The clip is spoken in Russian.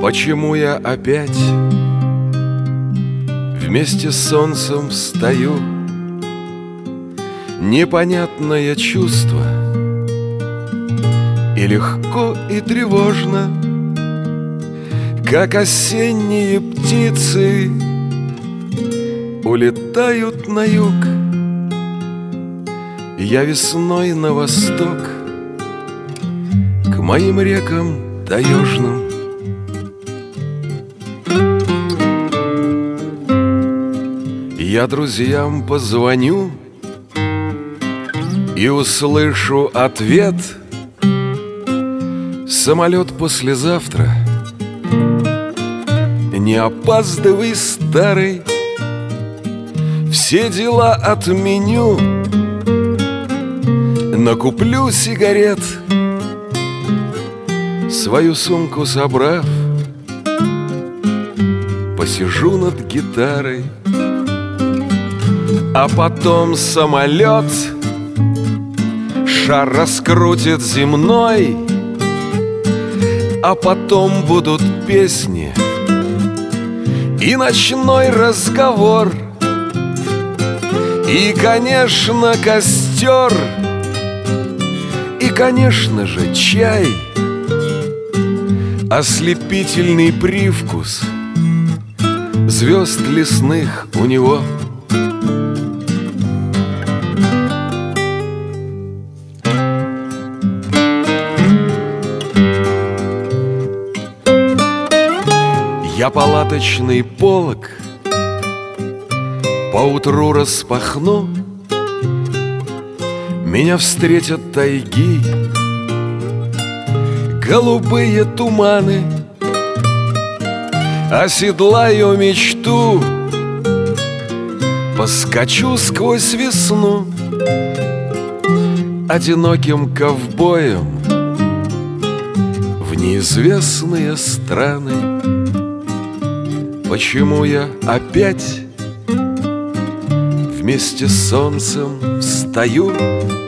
Почему я опять вместе с солнцем встаю? Непонятное чувство, и легко, и тревожно, как осенние птицы улетают на юг. Я весной на восток, к моим рекам таежным. Я друзьям позвоню и услышу ответ: самолет послезавтра, не опаздывай, старый, все дела отменю, накуплю сигарет, свою сумку собрав, посижу над гитарой. А потом самолет шар раскрутит земной, а потом будут песни и ночной разговор, и, конечно, костер, и, конечно же, чай, ослепительный привкус звезд лесных у него. Я палаточный полог поутру распахну, меня встретят тайги, голубые туманы. Оседлаю мечту, поскочу сквозь весну одиноким ковбоем в неизвестные страны. Почему я опять вместе с солнцем встаю?